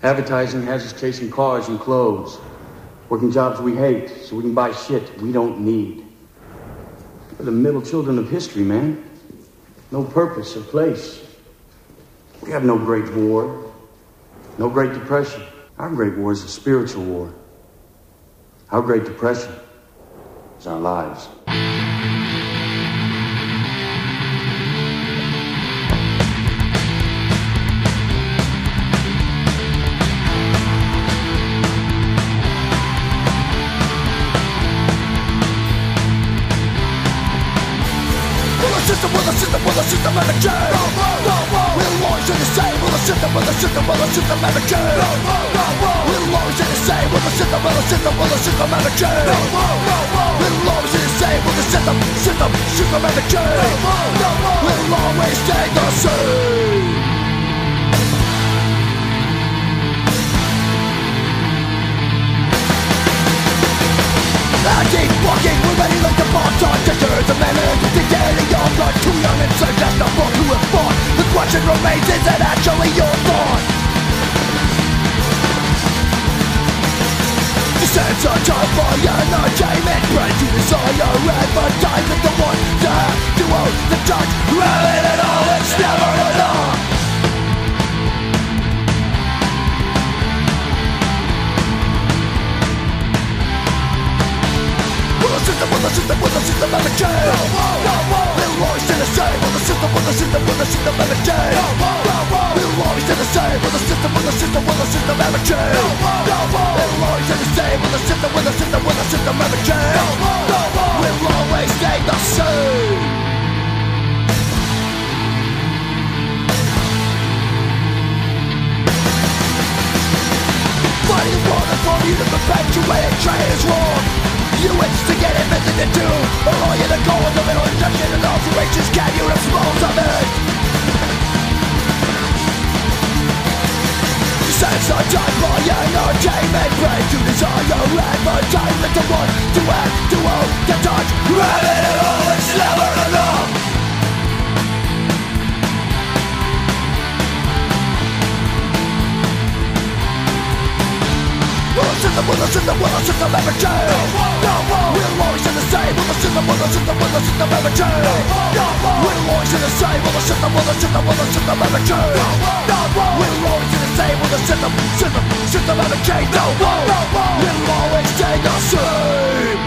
Advertising has us chasing cars and clothes, working jobs we hate so we can buy shit we don't need. We're the middle children of history, man. No purpose or place. We have no great war, no great depression. Our great war is a spiritual war. Our great depression is our lives. Will the systematic change? We'll always stay the same. Will the systematic change? We'll always stay the same. Will the systematic change? We'll always stay the same. Will the systematic change? We'll always stay the same. I keep walking, we're ready like the bombs on Takers and men the daily your blood. Too young and suggestible to have fought. The question remains, is it actually your thought? Desensitized by entertainment, bred to desire advertisement. The one to have to own the judge. Really at all, it's never enough. Will the systematic change? We'll always stay the same. Will the systematic change? We'll always stay the same. Will the systematic change? We'll always stay the same. Will the systematic change? We'll always stay the same. Fighting war for you to perpetuate trade is wrong. You instigate invented to do, or all you to go in the middle injection and alterations. Can you dispose of it? Sensitized by entertainment, bred to desire advertisement. To want, to act, to own, to touch. Having it all, it's never enough. Will the system ever change? We'll always stay the same. Will the system ever change? We'll always stay the same. Will the system ever change? We'll always stay the same. Will the system ever change? We'll always stay the same.